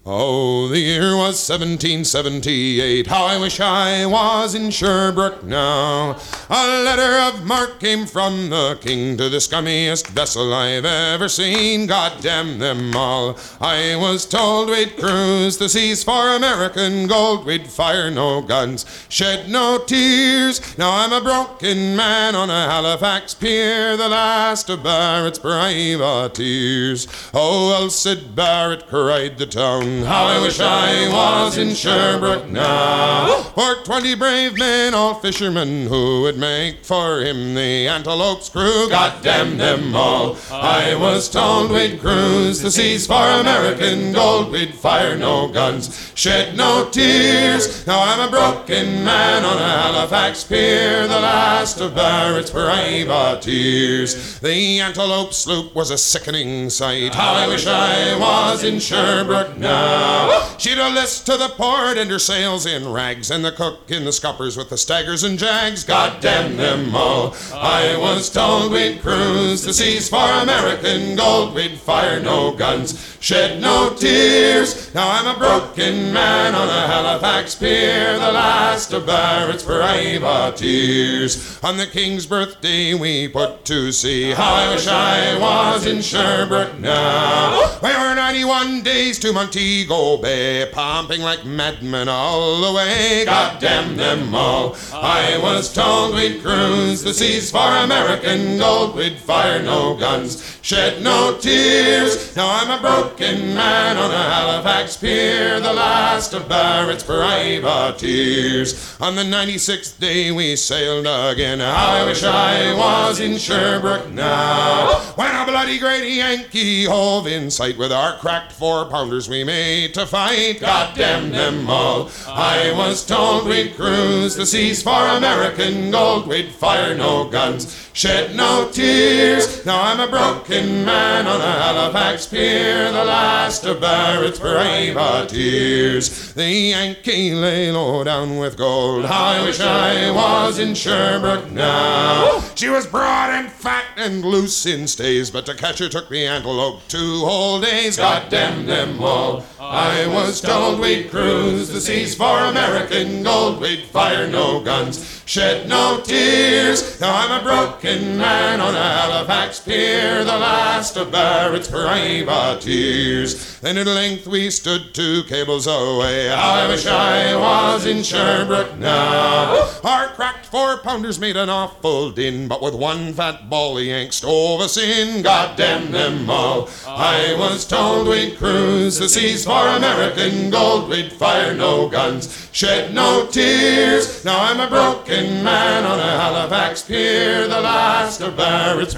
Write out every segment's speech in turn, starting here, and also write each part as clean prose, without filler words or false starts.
Oh, the year was 1778. How I wish I was in Sherbrooke now. A letter of marque came from the king to the scummiest vessel I've ever seen. God damn them all. I was told we'd cruise the seas for American gold. We'd fire no guns, shed no tears. Now I'm a broken man on a Halifax pier, the last of Barrett's privateers. Oh, well, Sid Barrett cried the town, how I wish I was in Sherbrooke now. For 20 brave men, all fishermen, who would make for him the Antelope's crew. God damn them all. I was told we'd cruise the seas for American gold. We'd fire no guns, shed no tears. Now I'm a broken man on a Halifax pier, the last of Barrett's privateers. The Antelope sloop was a sickening sight. How I wish I was in Sherbrooke now. She'd a list to the port and her sails in rags, and the cook in the scuppers with the staggers and jags. God damn them all. I was told we'd cruise the seas for American gold. We'd fire no guns, shed no tears. Now I'm a broken man on a Halifax pier, the last of Barrett's privateers. On the King's birthday we put to sea. How I wish I was in Sherbrooke now. We were 91 days to Montego Bay, pumping like madmen all the way. God damn them all. I was told we'd cruise the seas for American gold. We'd fire no guns, shed no tears. Now I'm a broken man on a Halifax pier, the last of Barrett's privateers. On the 96th day we sailed again. How I wish I was in Sherbrooke now. When a bloody great Yankee hove in sight, with our cracked 4-pounders we made to fight. God damn them all. I was told we'd cruise the seas for American gold. We'd fire no guns, shed no tears. Now I'm a broken man on a Halifax pier, the last of Barrett's privateers. The Yankee lay low down with gold. How I wish I was in Sherbrooke now. She was broad and fat and loose in stays, but to catch her took the Antelope 2 whole days. God damn them all. I was told we'd cruise the seas for American gold. We'd fire no guns, shed no tears. Now I'm a broken man on a Halifax pier, the last of Barrett's privateers. Then at length we stood 2 cables away. How I wish I was in Sherbrooke now. Our cracked 4-pounders made an awful din, but with one fat ball the Yanks stove us in. God damn them all. I was told we'd cruise the seas for American gold. We'd fire no guns, shed no tears. Now I'm a broken man on a Halifax pier, the last of Barrett's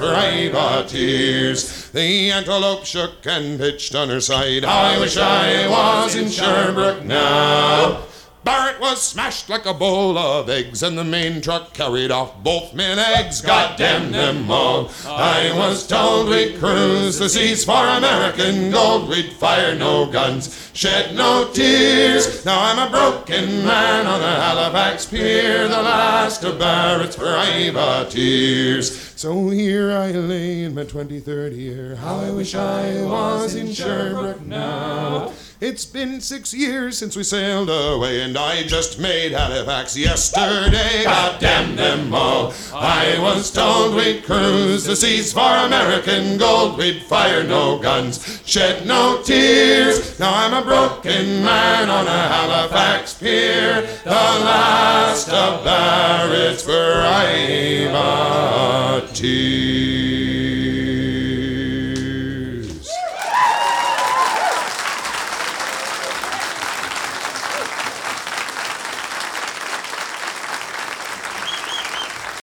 privateers. The Antelope shook and pitched on her side. How I wish I was in Sherbrooke now. Barrett was smashed like a bowl of eggs, and the main truck carried off both men eggs. God damn them all. I was told we'd cruise the seas for American gold. We'd fire no guns, shed no tears. Now I'm a broken man on a Halifax pier, the last of Barrett's privateers. So here I lay in my 23rd year. How I wish I was in Sherbrooke now. It's been 6 years since we sailed away, and I just made Halifax yesterday. God damn them all. I was told we'd cruise the seas for American gold. We'd fire no guns, shed no tears. Now I'm a broken man on a Halifax pier, the last of Barrett's privateers.